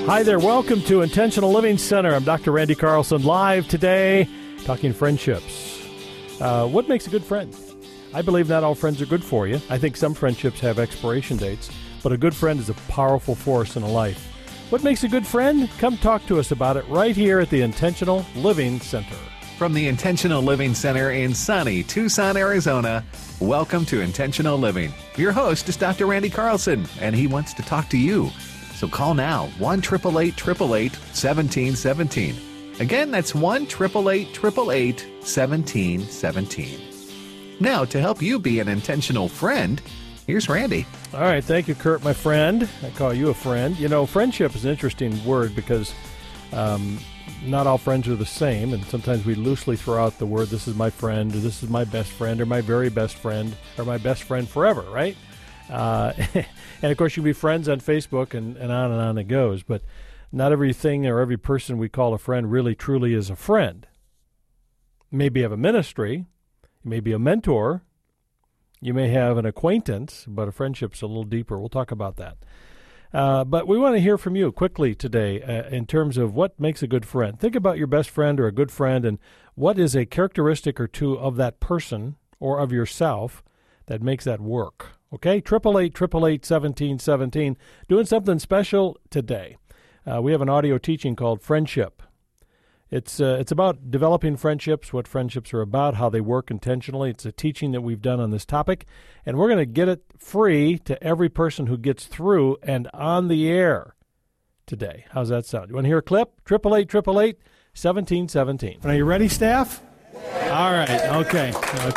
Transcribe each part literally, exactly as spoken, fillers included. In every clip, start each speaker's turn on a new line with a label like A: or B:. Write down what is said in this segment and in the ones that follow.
A: Hi there. Welcome to Intentional Living Center. I'm Doctor Randy Carlson, live today, talking friendships. Uh, what makes a good friend? I believe not all friends are good for you. I think some friendships have expiration dates, but a good friend is a powerful force in a life. What makes a good friend? Come talk to us about it right here at the Intentional Living Center.
B: From the Intentional Living Center in sunny Tucson, Arizona, welcome to Intentional Living. Your host is Doctor Randy Carlson, and he wants to talk to you. So call now, one eight eight eight, eight eight eight, one seven one seven. Again, that's one eight eight eight, eight eight eight, one seven one seven. Now, to help you be an intentional friend, here's Randy.
A: All right, thank you, Kurt, my friend. I call you a friend. You know, friendship is an interesting word because um, not all friends are the same, and sometimes we loosely throw out the word, this is my friend, or this is my best friend, or my very best friend, or my best friend forever, right? Uh, and, of course, you can be friends on Facebook, and, and on and on it goes, but not everything or every person we call a friend really truly is a friend. Maybe you have a ministry. You may be a mentor. You may have an acquaintance, but a friendship's a little deeper. We'll talk about that. Uh, but we want to hear from you quickly today uh, in terms of what makes a good friend. Think about your best friend or a good friend and what is a characteristic or two of that person or of yourself that makes that work. Okay? eight eight eight, eight eight eight, one seven one seven. Doing something special today. Uh, we have an audio teaching called Friendship. It's uh, it's about developing friendships, what friendships are about, how they work intentionally. It's a teaching that we've done on this topic, and we're going to get it free to every person who gets through and on the air today. How's that sound? You want to hear a clip? eight eight eight, eight eight eight, one seven one seven. Are you ready, staff? All right. Okay.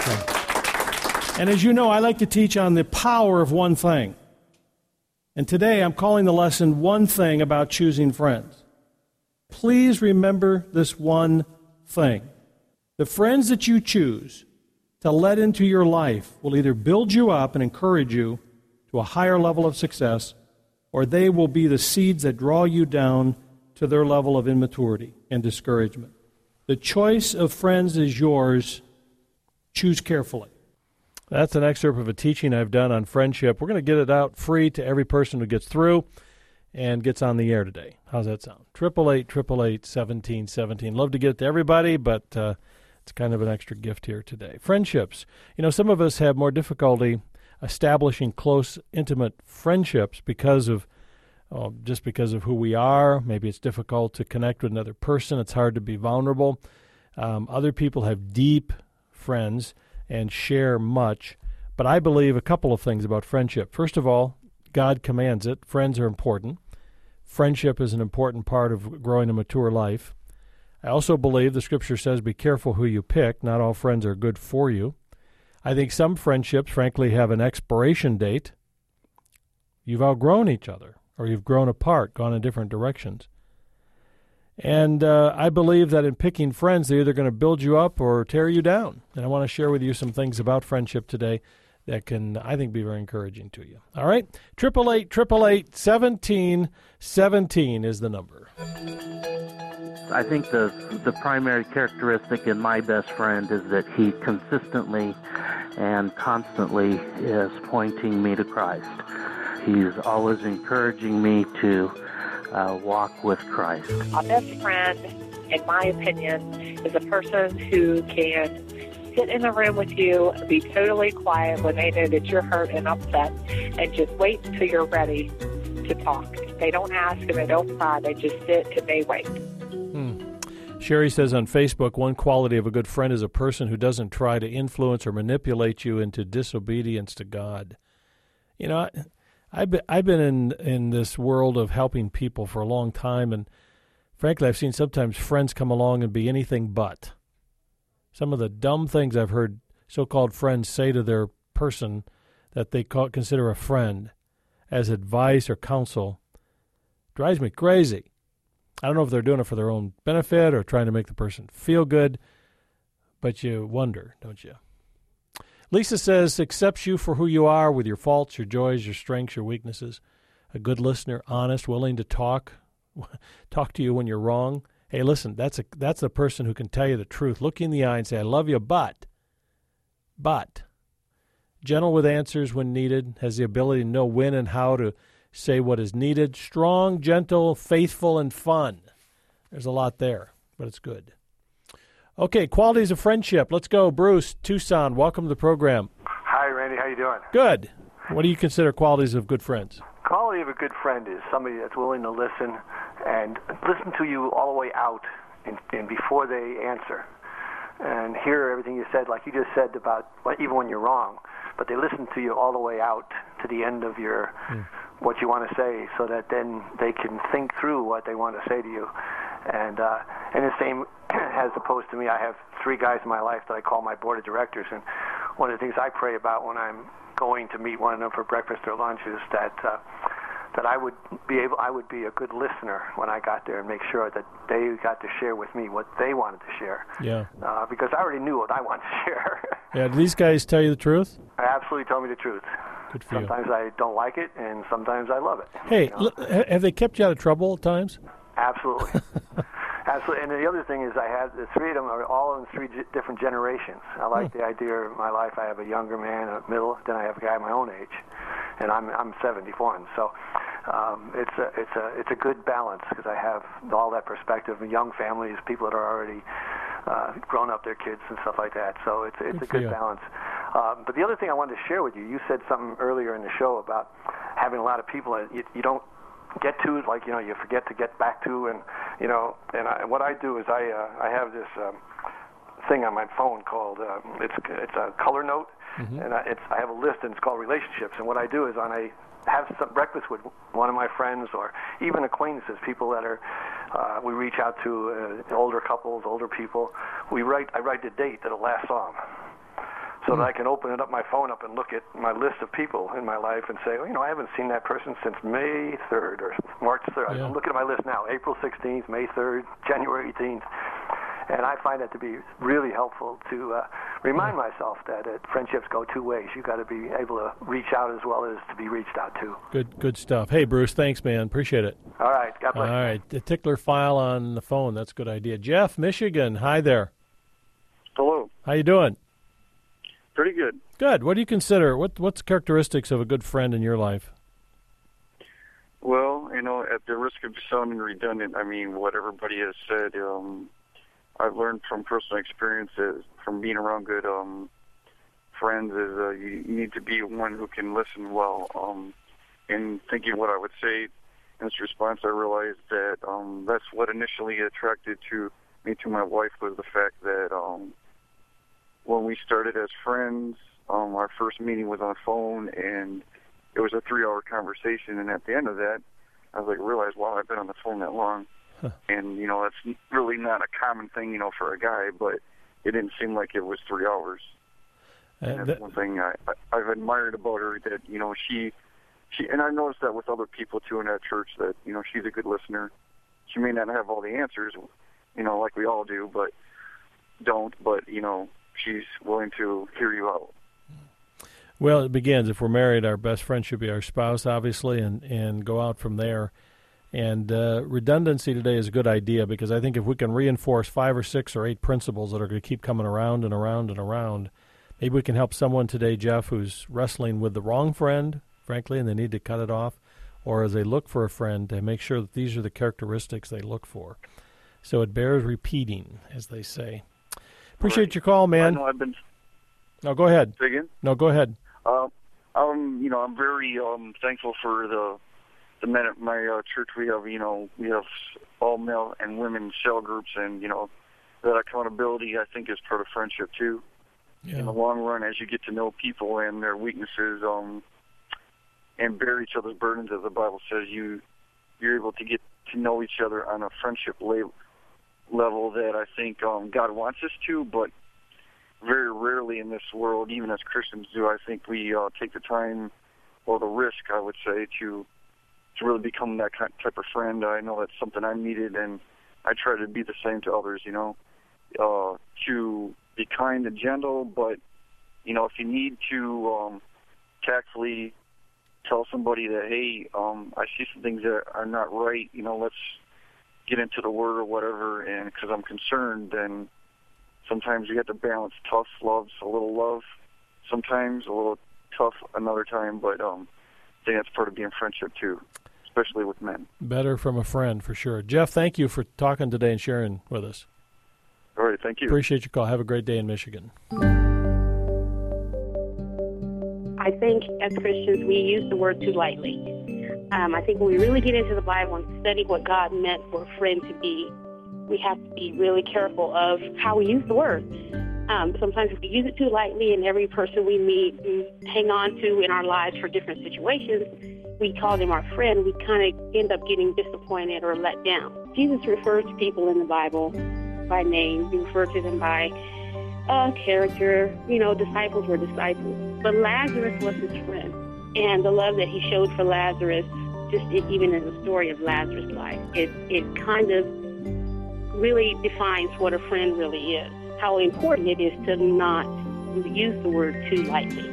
A: Okay. And as you know, I like to teach on the power of one thing. And today I'm calling the lesson One Thing About Choosing Friends. Please remember this one thing. The friends that you choose to let into your life will either build you up and encourage you to a higher level of success, or they will be the seeds that draw you down to their level of immaturity and discouragement. The choice of friends is yours. Choose carefully. That's an excerpt of a teaching I've done on friendship. We're going to get it out free to every person who gets through and gets on the air today. How's that sound? eight eight eight, eight eight eight, one seven one seven. Love to get it to everybody, but uh, it's kind of an extra gift here today. Friendships. You know, some of us have more difficulty establishing close, intimate friendships because of, oh, just because of who we are. Maybe it's difficult to connect with another person. It's hard to be vulnerable. Um, other people have deep friends and share much. But I believe a couple of things about friendship. First of all, God commands it. Friends are important. Friendship is an important part of growing a mature life. I also believe the Scripture says be careful who you pick. Not all friends are good for you. I think some friendships, frankly, have an expiration date. You've outgrown each other, or you've grown apart, gone in different directions. And uh, I believe that in picking friends, they're either going to build you up or tear you down. And I want to share with you some things about friendship today that can, I think, be very encouraging to you. All right? eight eight eight, eight eight eight, one seven one seven is the number.
C: I think the the primary characteristic in my best friend is that he consistently and constantly is pointing me to Christ. He's always encouraging me to uh, walk with Christ.
D: A best friend, in my opinion, is a person who can sit in a room with you and be totally quiet when they know that you're hurt and upset, and just wait until you're ready to talk. They don't ask and they don't pry. They just sit and they wait.
A: Hmm. Sherry says on Facebook, one quality of a good friend is a person who doesn't try to influence or manipulate you into disobedience to God. You know, I, I've been, I've been in, in this world of helping people for a long time, and frankly, I've seen sometimes friends come along and be anything but. Some of the dumb things I've heard so-called friends say to their person that they call, consider a friend as advice or counsel drives me crazy. I don't know if they're doing it for their own benefit or trying to make the person feel good, but you wonder, don't you? Lisa says, accepts you for who you are with your faults, your joys, your strengths, your weaknesses. A good listener, honest, willing to talk, talk to you when you're wrong. Hey, listen, that's a that's the person who can tell you the truth. Look you in the eye and say, I love you, but, but, gentle with answers when needed, has the ability to know when and how to say what is needed. Strong, gentle, faithful, and fun. There's a lot there, but it's good. Okay, qualities of friendship. Let's go. Bruce, Tucson, welcome to the program.
E: Hi, Randy. How you doing?
A: Good. What do you consider qualities of good friends?
E: Quality of a good friend is somebody that's willing to listen and listen to you all the way out and, and before they answer. And hear everything you said, like you just said about well, even when you're wrong, but they listen to you all the way out to the end of your mm. what you want to say, so that then they can think through what they want to say to you. And uh, and the same as opposed to me, I have three guys in my life that I call my board of directors, and one of the things I pray about when I'm going to meet one of them for breakfast or lunch is that uh, that I would be able, I would be a good listener when I got there and make sure that they got to share with me what they wanted to share.
A: Yeah.
E: Uh, because I already knew what I wanted to share.
A: Yeah. Do these guys tell you the truth?
E: They absolutely tell me the truth.
A: Good for
E: sometimes
A: you.
E: I don't like it, and sometimes I love it.
A: Hey,
E: you know?
A: l- have they kept you out of trouble at times?
E: Absolutely. Absolutely. And the other thing is I have the three of them are all in three g- different generations. I like
A: hmm.
E: the idea of my life. I have a younger man, a middle, then I have a guy my own age, and I'm I'm seventy-one. So um, it's a it's a it's a good balance because I have all that perspective. Young families, people that are already uh, grown up their kids and stuff like that. So it's it's
A: good
E: a good
A: you.
E: balance. Um, but the other thing I wanted to share with you, you said something earlier in the show about having a lot of people that you, you don't get to, like, you know, you forget to get back to, and, you know, and I, what I do is I uh, I have this um, thing on my phone called, uh, it's it's a color note, mm-hmm. and I, it's I have a list, and it's called relationships, and what I do is on a have some breakfast with one of my friends or even acquaintances, people that are, uh, we reach out to, uh, older couples, older people, we write, I write the date that the last song. So that I can open it up, my phone up, and look at my list of people in my life and say, well, you know, I haven't seen that person since May third or March third.
A: Yeah.
E: I'm looking at my list now, April sixteenth, May third, January eighteenth. And I find that to be really helpful to uh, remind yeah. myself that uh, friendships go two ways. You've got to be able to reach out as well as to be reached out to.
A: Good good stuff. Hey, Bruce, thanks, man. Appreciate it.
E: All right. God bless
A: All
E: you.
A: right. The tickler file on the phone. That's a good idea. Jeff, Michigan. Hi there.
F: Hello.
A: How you doing?
F: Pretty good.
A: Good. What do you consider? What What's the characteristics of a good friend in your life?
F: Well, you know, at the risk of sounding redundant, I mean, what everybody has said, um, I've learned from personal experiences, from being around good um, friends, is uh, you, you need to be one who can listen well. Um, in thinking what I would say in this response, I realized that um, that's what initially attracted to me to my wife was the fact that um, when we started as friends, um, our first meeting was on the phone, and it was a three-hour conversation. And at the end of that, I was like, realized, wow, I've been on the phone that long. Huh. And, you know, that's really not a common thing, you know, for a guy, but it didn't seem like it was three hours. Uh, and that's that... one thing I, I, I've admired about her, that, you know, she, she, and I noticed that with other people, too, in that church, that, you know, she's a good listener. She may not have all the answers, you know, like we all do, but don't, but, you know, she's willing to hear you out.
A: Well, it begins, if we're married, our best friend should be our spouse, obviously, and, and go out from there. And uh, redundancy today is a good idea, because I think if we can reinforce five or six or eight principles that are going to keep coming around and around and around, maybe we can help someone today, Jeff, who's wrestling with the wrong friend, frankly, and they need to cut it off, or as they look for a friend, to make sure that these are the characteristics they look for. So it bears repeating, as they say. Appreciate right. your call, man.
F: I know I've been...
A: No, go ahead.
F: Say again?
A: No, go ahead.
F: Uh, um, you know, I'm very um, thankful for the the men at my uh, church. We have, you know, we have all male and women cell groups, and, you know, that accountability, I think, is part of friendship, too. Yeah. In the long run, as you get to know people and their weaknesses um, and bear each other's burdens, as the Bible says, you, you're able to get to know each other on a friendship level. level that I think um, God wants us to, but very rarely in this world, even as Christians do, I think we uh, take the time or the risk, I would say, to to really become that kind, type of friend. I know that's something I needed, and I try to be the same to others, you know, uh, to be kind and gentle, but, you know, if you need to um, tactfully tell somebody that, hey, um, I see some things that are not right, you know, let's get into the word or whatever, and because I'm concerned, then sometimes you have to balance tough love, a little love, sometimes a little tough another time, but um, think that's part of being friendship too, especially with men.
A: Better from a friend, for sure. Jeff, thank you for talking today and sharing with us.
F: All right, thank you.
A: Appreciate your call. Have a great day in Michigan.
G: I think as Christians we use the word too lightly. Um, I think when we really get into the Bible and study what God meant for a friend to be, we have to be really careful of how we use the word. Um, sometimes we use it too lightly, and every person we meet and hang on to in our lives for different situations, we call them our friend. We kind of end up getting disappointed or let down. Jesus refers to people in the Bible by name. He refers to them by uh, character. You know, disciples were disciples. But Lazarus was his friend. And the love that he showed for Lazarus, just it, even in the story of Lazarus' life, it, it kind of really defines what a friend really is. How important it is to not use the word too lightly.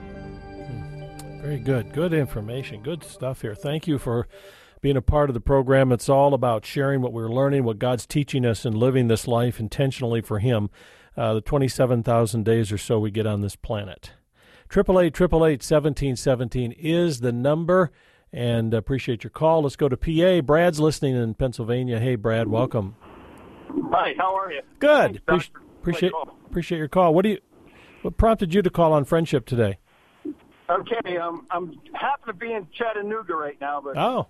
A: Very good. Good information. Good stuff here. Thank you for being a part of the program. It's all about sharing what we're learning, what God's teaching us, and living this life intentionally for Him. Uh, the twenty-seven thousand days or so we get on this planet. eight eight eight, eight eight eight, one seven one seven is the number, and appreciate your call. Let's go to P A. Brad's listening in Pennsylvania. Hey, Brad, welcome.
H: Hi, how are you?
A: Good.
H: Thanks,
A: Appreciate appreciate, appreciate your call. What do you? What prompted you to call on friendship today?
H: Okay, um, I'm happen to be in Chattanooga right now, but
A: oh,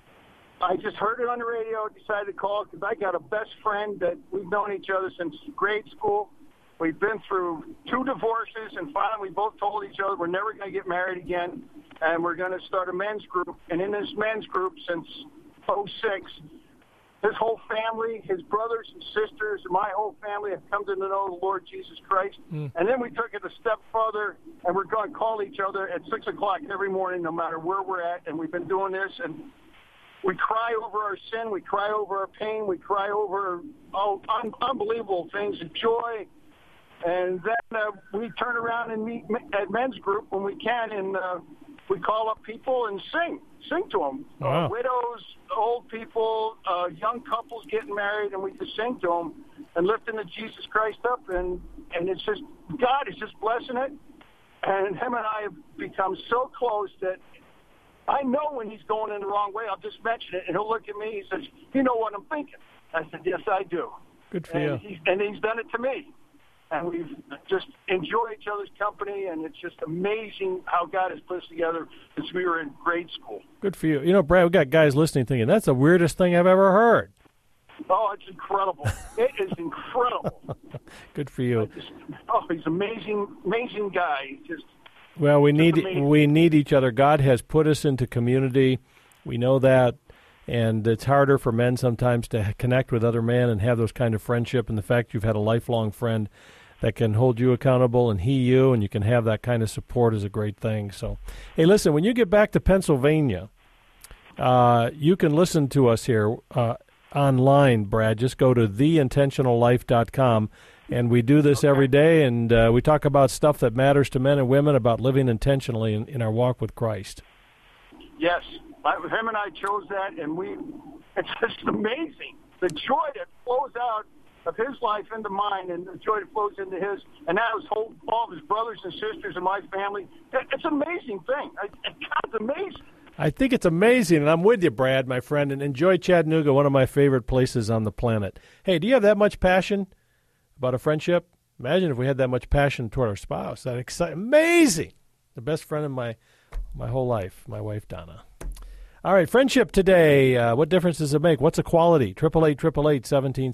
H: I just heard it on the radio. Decided to call because I got a best friend that we've known each other since grade school. We've been through two divorces, and finally we both told each other we're never going to get married again, and we're going to start a men's group. And in this men's group since oh six, his whole family, his brothers and sisters, and my whole family have come to know the Lord Jesus Christ. Mm. And then we took it a step further, and we're going to call each other at six o'clock every morning, no matter where we're at. And we've been doing this, and we cry over our sin. We cry over our pain. We cry over oh, un- unbelievable things, joy. And then uh, we turn around and meet at men's group when we can, and uh, we call up people and sing, sing to them.
A: Wow.
H: Uh, widows, old people, uh, young couples getting married, and we just sing to them and lifting the Jesus Christ up. And, and it's just, God is just blessing it. And him and I have become so close that I know when he's going in the wrong way. I'll just mention it, and he'll look at me. He says, "You know what I'm thinking?" I said, "Yes, I do."
A: Good for
H: and
A: you.
H: He's, and he's done it to me. And we've just enjoyed each other's company, and it's just amazing how God has put us together since we were in grade school.
A: Good for you. You know, Brad, we got guys listening thinking, that's the weirdest thing I've ever heard.
H: Oh, it's incredible. It is incredible.
A: Good for you.
H: Just, oh, he's an amazing, amazing guy. He's just
A: Well, we
H: just
A: need
H: amazing.
A: we need each other. God has put us into community. We know that. And it's harder for men sometimes to connect with other men and have those kind of friendship. And the fact you've had a lifelong friend that can hold you accountable and he you, and you can have that kind of support is a great thing. So, hey, listen, when you get back to Pennsylvania, uh, you can listen to us here uh, online, Brad. Just go to the intentional life dot com, and we do this okay. every day, and uh, we talk about stuff that matters to men and women about living intentionally in, in our walk with Christ.
H: Yes. I, him and I chose that, and we it's just amazing. The joy that flows out of his life into mine, and the joy that flows into his, and now his whole, all of his brothers and sisters and my family. It's an amazing thing. God's amazing.
A: I think it's amazing, and I'm with you, Brad, my friend, and enjoy Chattanooga, one of my favorite places on the planet. Hey, do you have that much passion about a friendship? Imagine if we had that much passion toward our spouse. That exci- amazing. The best friend of my my whole life, my wife, Donna. All right, friendship today. Uh, what difference does it make? What's a quality? eight eight eight, eight eight eight, one seven one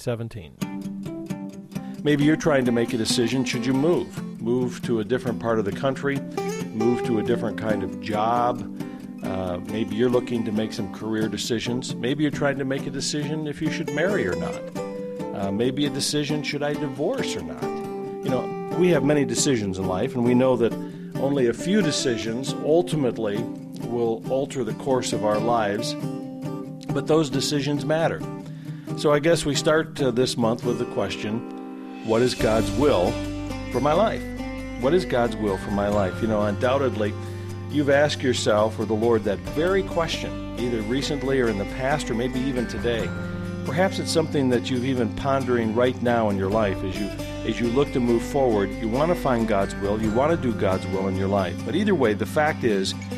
A: seven. Maybe you're trying to make a decision. Should you move? Move to a different part of the country? Move to a different kind of job? Uh, maybe you're looking to make some career decisions. Maybe you're trying to make a decision if you should marry or not. Uh, maybe a decision, should I divorce or not? You know, we have many decisions in life, and we know that only a few decisions ultimately will alter the course of our lives, but those decisions matter. So I guess we start uh, this month with the question, what is God's will for my life? What is God's will for my life? You know, undoubtedly, you've asked yourself or the Lord that very question, either recently or in the past or maybe even today. Perhaps it's something that you've even pondering right now in your life as you as you look to move forward. You want to find God's will. You want to do God's will in your life. But either way, the fact is,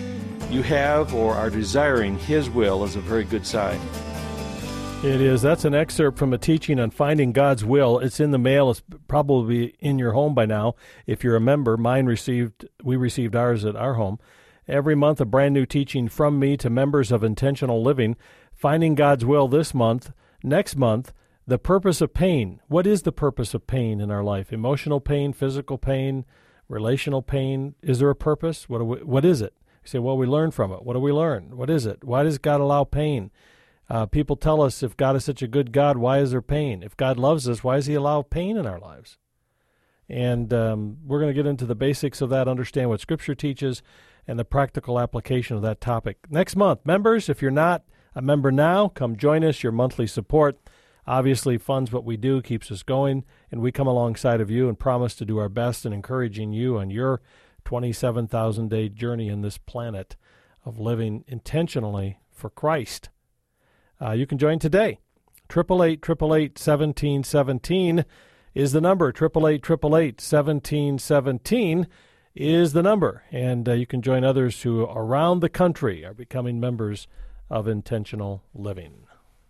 I: you have or are desiring His will is a very good sign.
A: It is. That's an excerpt from a teaching on finding God's will. It's in the mail. It's probably in your home by now. If you're a member, mine received, we received ours at our home. Every month, a brand new teaching from me to members of Intentional Living. Finding God's will this month. Next month, the purpose of pain. What is the purpose of pain in our life? Emotional pain, physical pain, relational pain. Is there a purpose? What, do we, what is it? You say, well, we learn from it. What do we learn? What is it? Why does God allow pain? Uh, people tell us, if God is such a good God, why is there pain? If God loves us, why does He allow pain in our lives? And um, we're going to get into the basics of that, understand what Scripture teaches, and the practical application of that topic. Next month, members, if you're not a member now, come join us. Your monthly support obviously funds what we do, keeps us going, and we come alongside of you and promise to do our best in encouraging you on your twenty-seven thousand day journey in this planet of living intentionally for Christ. Uh, you can join today. eight eight eight, eight eight eight, one seven one seven is the number. eight eight eight, eight eight eight, one seven one seven is the number. And uh, you can join others who around the country are becoming members of Intentional Living.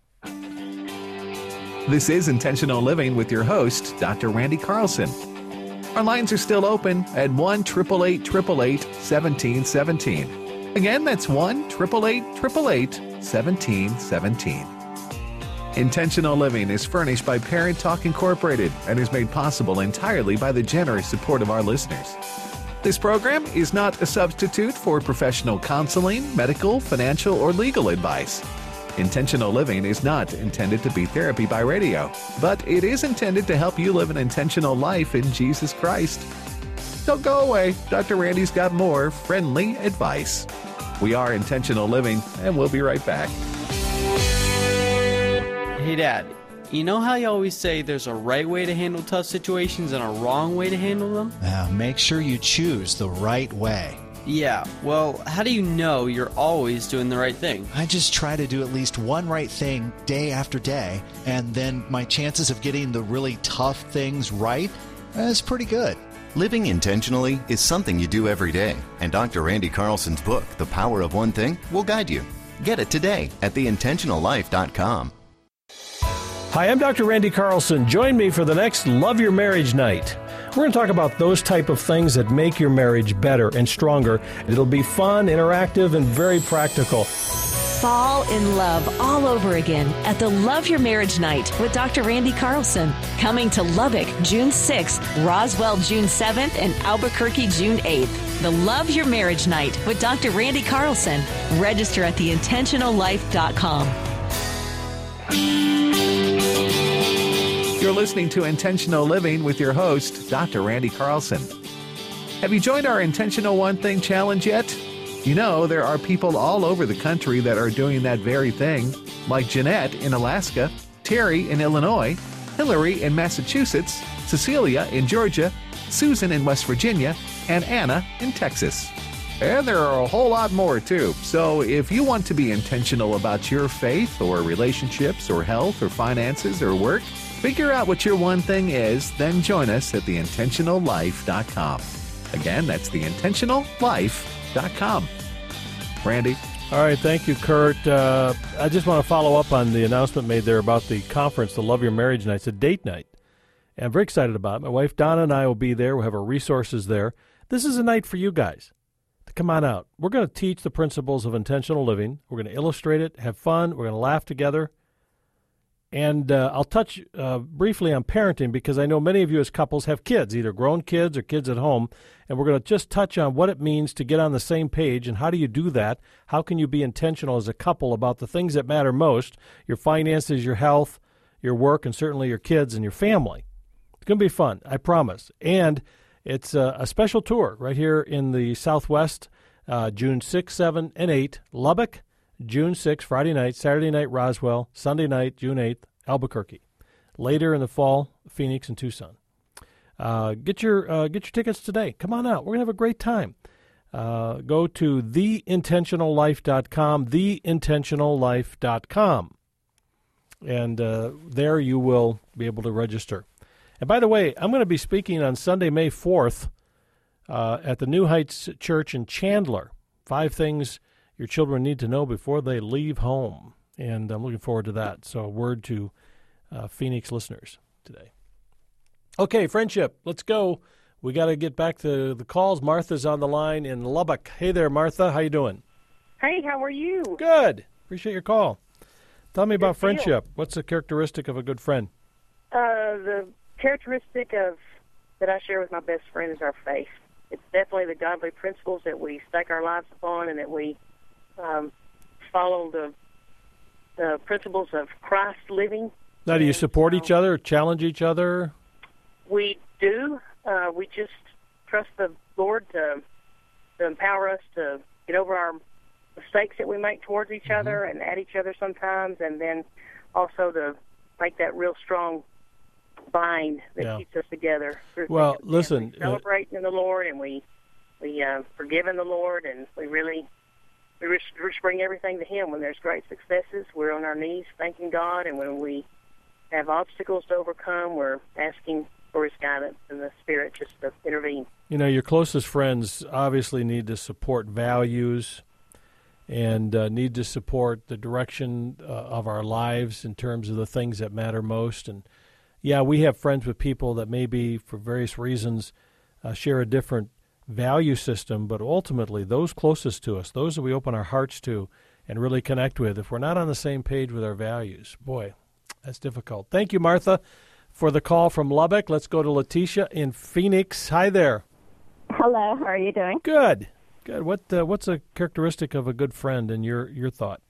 B: This is Intentional Living with your host, Doctor Randy Carlson. Our lines are still open at one eight eight eight, eight eight eight, one seven one seven. Again, that's one eight eight eight, eight eight eight, one seven one seven. Intentional Living is furnished by Parent Talk Incorporated and is made possible entirely by the generous support of our listeners. This program is not a substitute for professional counseling, medical, financial, or legal advice. Intentional Living is not intended to be therapy by radio, but it is intended to help you live an intentional life in Jesus Christ. Don't go away. Doctor Randy's got more friendly advice. We are Intentional Living, and we'll be right back.
J: Hey, Dad, you know how you always say there's a right way to handle tough situations and a wrong way to handle them?
K: Now, make sure you choose the right way.
J: Yeah, well, how do you know you're always doing the right thing?
K: I just try to do at least one right thing day after day, and then my chances of getting the really tough things right is pretty good.
L: Living intentionally is something you do every day, and Doctor Randy Carlson's book, The Power of One Thing, will guide you. Get it today at the intentional life dot com.
A: Hi, I'm Doctor Randy Carlson. Join me for the next Love Your Marriage Night. We're going to talk about those type of things that make your marriage better and stronger. It'll be fun, interactive, and very practical.
M: Fall in love all over again at the Love Your Marriage Night with Doctor Randy Carlson. Coming to Lubbock, June sixth, Roswell, June seventh, and Albuquerque, June eighth. The Love Your Marriage Night with Doctor Randy Carlson. Register at the intentional life dot com.
B: You're listening to Intentional Living with your host, Doctor Randy Carlson. Have you joined our Intentional One Thing Challenge yet? You know, there are people all over the country that are doing that very thing, like Jeanette in Alaska, Terry in Illinois, Hillary in Massachusetts, Cecilia in Georgia, Susan in West Virginia, and Anna in Texas. And there are a whole lot more, too. So if you want to be intentional about your faith or relationships or health or finances or work, figure out what your one thing is, then join us at the intentional life dot com. Again, that's the intentional life dot com. Randy?
A: All right, thank you, Kurt. Uh, I just want to follow up on the announcement made there about the conference, the Love Your Marriage Night. It's a date night. And I'm very excited about it. My wife Donna and I will be there. We'll have our resources there. This is a night for you guys to come on out. We're going to teach the principles of intentional living. We're going to illustrate it, have fun. We're going to laugh together. And uh, I'll touch uh, briefly on parenting because I know many of you as couples have kids, either grown kids or kids at home, and we're going to just touch on what it means to get on the same page and how do you do that? How can you be intentional as a couple about the things that matter most, your finances, your health, your work, and certainly your kids and your family. It's going to be fun, I promise. And it's a, a special tour right here in the Southwest, uh, June sixth, seventh, and eighth, Lubbock, June sixth, Friday night, Saturday night, Roswell, Sunday night, June eighth, Albuquerque. Later in the fall, Phoenix and Tucson. Uh, get your uh, get your tickets today. Come on out. We're going to have a great time. Uh, go to the intentional life dot com, the intentional life dot com. And uh, there you will be able to register. And by the way, I'm going to be speaking on Sunday, May fourth uh, at the New Heights Church in Chandler. Five things your children need to know before they leave home. And I'm looking forward to that. So a word to uh, Phoenix listeners today. Okay, friendship, let's go. We got to get back to the calls. Martha's on the line in Lubbock. Hey there, Martha. How you doing?
N: Hey, how are you?
A: Good. Appreciate your call. Tell me about
N: Good
A: friendship. What's a characteristic of a good friend?
N: Uh, the characteristic of that I share with my best friend is our faith. It's definitely the godly principles that we stake our lives upon, and that we um, follow the the principles of Christ living.
A: Now, do you
N: And
A: support
N: so
A: each other, challenge each other?
N: We do. Uh, we just trust the Lord to, to empower us to get over our mistakes that we make towards each
A: Mm-hmm.
N: other and at each other sometimes, and then also to make that real strong bind that
A: Yeah.
N: keeps us together. through
A: Well,
N: thick and thin.
A: listen,
N: We
A: uh,
N: celebrate in the Lord, and we we uh, forgive in the Lord, and we really we just, just bring everything to Him. When there's great successes, we're on our knees thanking God, and when we have obstacles to overcome, we're asking for His guidance and the Spirit just to intervene.
A: You know, your closest friends obviously need to support values and uh, need to support the direction uh, of our lives in terms of the things that matter most. And, yeah, we have friends with people that maybe for various reasons uh, share a different value system, but ultimately those closest to us, those that we open our hearts to and really connect with, if we're not on the same page with our values, boy, that's difficult. Thank you, Martha, for the call from Lubbock. Let's go to Letitia in Phoenix. Hi there.
O: Hello, how are you doing?
A: Good. Good. What uh, what's a characteristic of a good friend in your, your thought?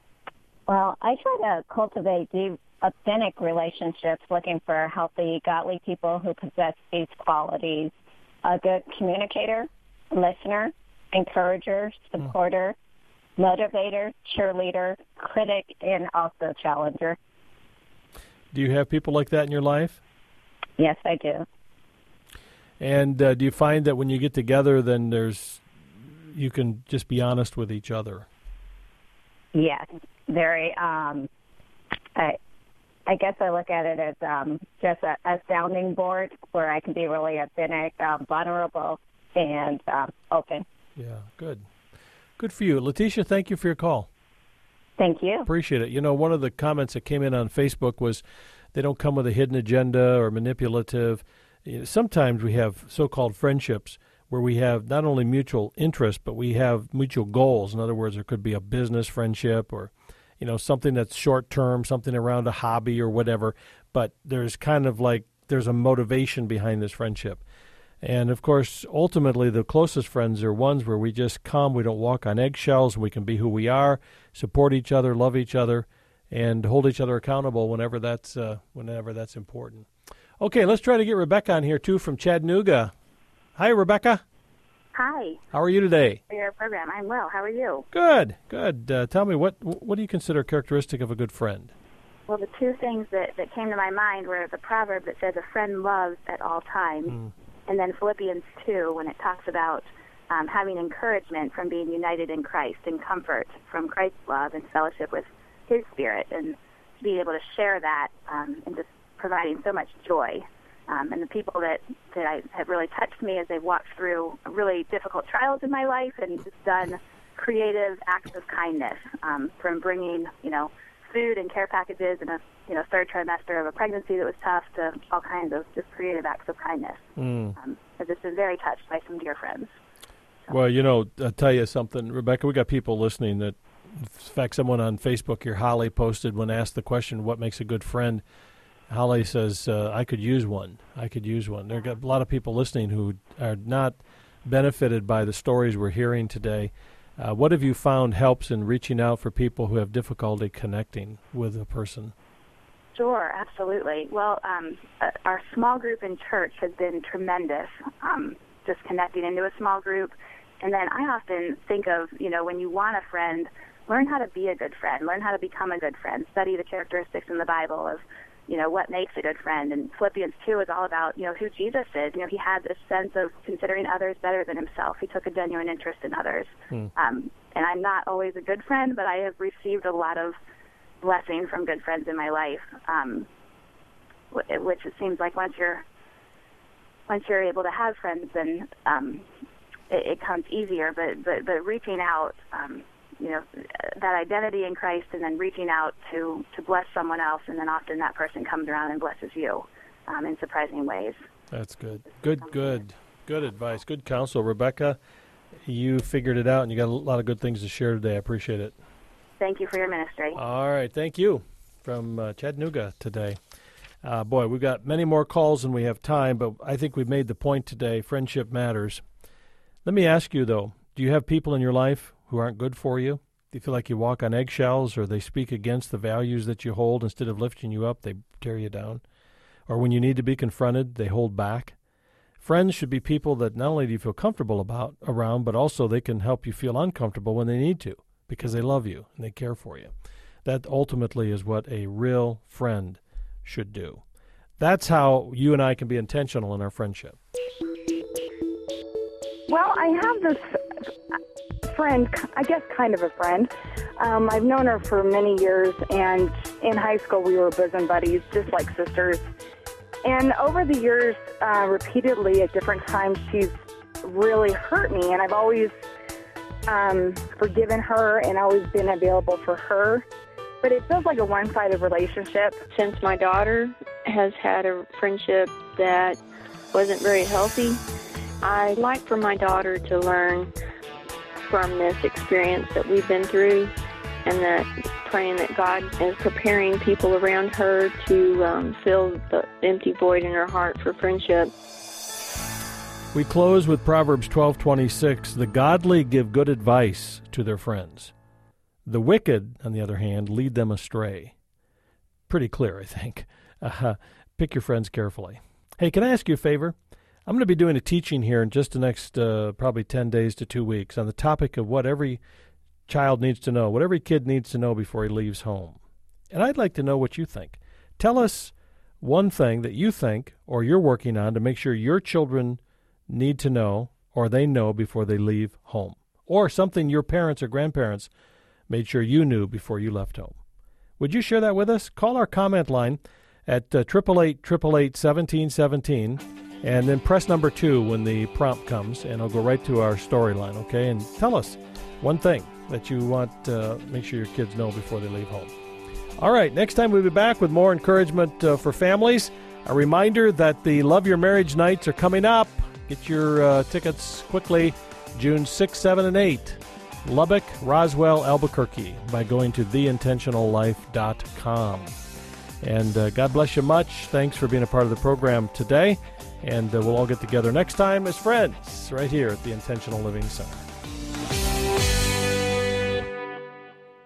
O: Well, I try to cultivate deep, authentic relationships, looking for healthy, godly people who possess these qualities. A good communicator, listener, encourager, supporter, motivator, cheerleader, critic, and also challenger.
A: Do you have people like that in your life?
O: Yes, I do.
A: And uh, do you find that when you get together, then there's you can just be honest with each other?
O: Yes, very. Um, I, I guess I look at it as um, just a, a sounding board where I can be really authentic, um, vulnerable, and um, open.
A: Yeah, good. Good for you. Letitia, thank you for your call.
O: Thank you.
A: Appreciate it. You know, one of the comments that came in on Facebook was they don't come with a hidden agenda or manipulative. You know, sometimes we have so-called friendships where we have not only mutual interest, but we have mutual goals. In other words, there could be a business friendship or, you know, something that's short-term, something around a hobby or whatever. But there's kind of like there's a motivation behind this friendship. And, of course, ultimately the closest friends are ones where we just come, we don't walk on eggshells, we can be who we are, support each other, love each other, and hold each other accountable whenever that's uh, whenever that's important. Okay, let's try to get Rebecca on here, too, from Chattanooga. Hi, Rebecca.
P: Hi.
A: How are you today?
P: For your program. I'm well. How are you?
A: Good, good. Uh, tell me, what what do you consider a characteristic of a good friend?
P: Well, the two things that, that came to my mind were the proverb that says, a friend loves at all times,
A: Mm.
P: and then Philippians two, when it talks about um, having encouragement from being united in Christ and comfort from Christ's love and fellowship with His Spirit, and to be able to share that um, and just providing so much joy. Um, and the people that, that I, have really touched me as they've walked through really difficult trials in my life and just done creative acts of kindness, um, from bringing, you know, food and care packages in a, you know, third trimester of a pregnancy that was tough to all kinds of just creative acts of kindness.
A: Mm.
P: Um, I've just been very touched by some dear friends.
A: Well, you know, I'll tell you something, Rebecca, we got people listening that, in fact, someone on Facebook here, Holly, posted when asked the question, what makes a good friend? Holly says, uh, I could use one. I could use one. There are a lot of people listening who are not benefited by the stories we're hearing today. Uh, what have you found helps in reaching out for people who have difficulty connecting with a person?
P: Sure, absolutely. Well, um, uh, our small group in church has been tremendous, um, just connecting into a small group. And then I often think of, you know, when you want a friend, learn how to be a good friend, learn how to become a good friend, study the characteristics in the Bible of, you know, what makes a good friend. And Philippians two is all about, you know, who Jesus is. You know, he had this sense of considering others better than himself. He took a genuine interest in others.
A: Hmm.
P: Um, and I'm not always a good friend, but I have received a lot of blessing from good friends in my life, um, which it seems like once you're once you're able to have friends, then um, it, it comes easier. But, but but reaching out, um, you know, that identity in Christ, and then reaching out to, to bless someone else, and then often that person comes around and blesses you um, in surprising ways.
A: That's good. Good, good. Good advice. Good counsel. Rebecca, you figured it out, and you got a lot of good things to share today. I appreciate it.
P: Thank you for your ministry.
A: All right. Thank you from uh, Chattanooga today. Uh, boy, we've got many more calls than we have time, but I think we've made the point today. Friendship matters. Let me ask you, though, do you have people in your life who aren't good for you? Do you feel like you walk on eggshells, or they speak against the values that you hold? Instead of lifting you up, they tear you down? Or when you need to be confronted, they hold back? Friends should be people that not only do you feel comfortable about around, but also they can help you feel uncomfortable when they need to, because they love you and they care for you. That ultimately is what a real friend should do. That's how you and I can be intentional in our friendship.
Q: Well, I have this friend, I guess kind of a friend. Um, I've known her for many years, and in high school we were bosom buddies, just like sisters. And over the years, uh, repeatedly at different times, she's really hurt me, and I've always um, forgiven her and always been available for her. But it feels like a one-sided relationship.
R: Since my daughter has had a friendship that wasn't very healthy, I'd like for my daughter to learn from this experience that we've been through, and that praying that God is preparing people around her to um, fill the empty void in her heart for friendship.
A: We close with Proverbs twelve twenty-six. The godly give good advice to their friends. The wicked, on the other hand, lead them astray. Pretty clear, I think. Uh, pick your friends carefully. Hey, can I ask you a favor? I'm going to be doing a teaching here in just the next uh, probably ten days to two weeks on the topic of what every child needs to know, what every kid needs to know before he leaves home. And I'd like to know what you think. Tell us one thing that you think or you're working on to make sure your children need to know or they know before they leave home, or something your parents or grandparents made sure you knew before you left home. Would you share that with us? Call our comment line at eight eight eight, eight eight eight, one seven one seven, and then press number two when the prompt comes, and it'll go right to our storyline, okay? And tell us one thing that you want to uh, make sure your kids know before they leave home. All right, next time we'll be back with more encouragement uh, for families. A reminder that the Love Your Marriage Nights are coming up. Get your uh, tickets quickly, June sixth, seventh, and eighth. Lubbock, Roswell, Albuquerque, by going to the intentional life dot com. And uh, God bless you much. Thanks for being a part of the program today. And uh, we'll all get together next time as friends right here at the Intentional Living Center.